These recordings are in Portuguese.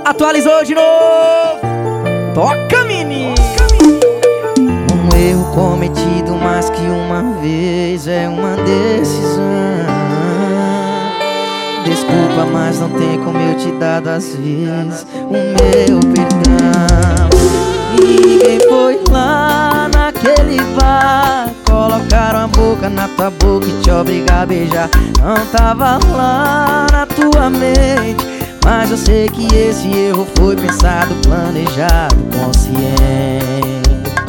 Atualizou de novo. Toca, menino. Um erro cometido mais que uma vez é uma decisão. Desculpa, mas não tem como eu te dar às vezes o meu perdão. Ninguém foi lá naquele bar, colocaram a boca na tua boca e te obrigar a beijar. Não tava lá na tua mente, mas eu sei que esse erro foi pensado, planejado, consciente.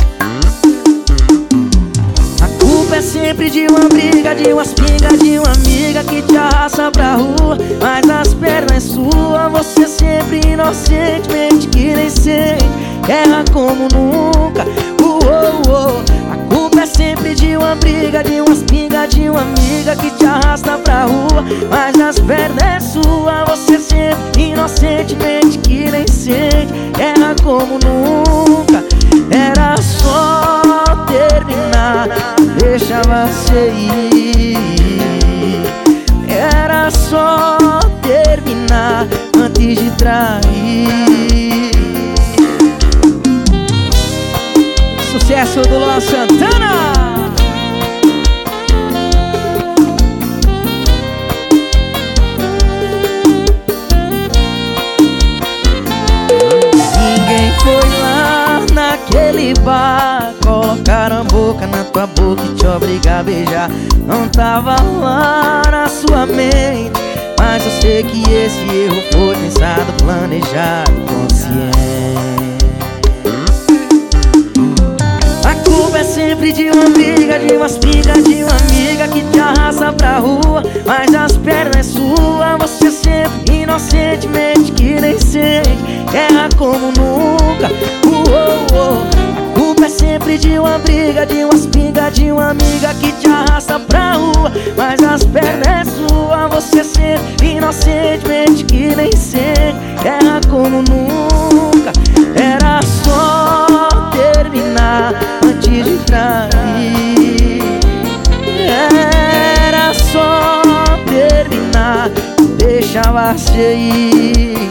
A culpa é sempre de uma briga, de umas pingas, de uma amiga que te arrasta pra rua, mas as pernas é sua. Você sempre inocentemente que nem sente, erra como nunca. A culpa é sempre de uma briga, de umas pingas, de uma amiga que te arrasta pra rua, mas as pernas é sua. Você sempre inocentemente que nem sente, erra como nunca. Era só terminar, deixa você ir. Era só terminar antes de trair. Sucesso do Luan Santana. Ninguém foi lá naquele bar, colocaram a boca na tua boca e te obrigar a beijar. Não tava lá na sua mente, mas eu sei que esse erro foi pensado, planejado, consciente. A culpa é sempre de uma briga, de umas pingas, de uma amiga que te arrasta pra rua, mas as pernas é sua. Você sempre inocentemente que nem sente, erra como nunca. A culpa é sempre de uma briga, de umas pingas, de uma amiga que te arrasta pra rua, mas as pernas é sua. Você sempre inocentemente que nem sente, erra como nunca. Era só terminar antes de trair. Era só terminar, deixa você ir.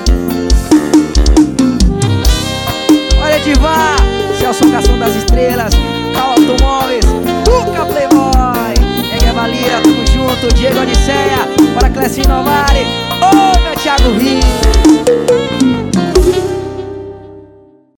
Olha Diva, Celso Cação das Estrelas, Cal Automóveis, Tuca Playboy, Ega Valira, tamo junto, Diego Odisseia, bora Clécio Novare, ô meu Thiago Rio.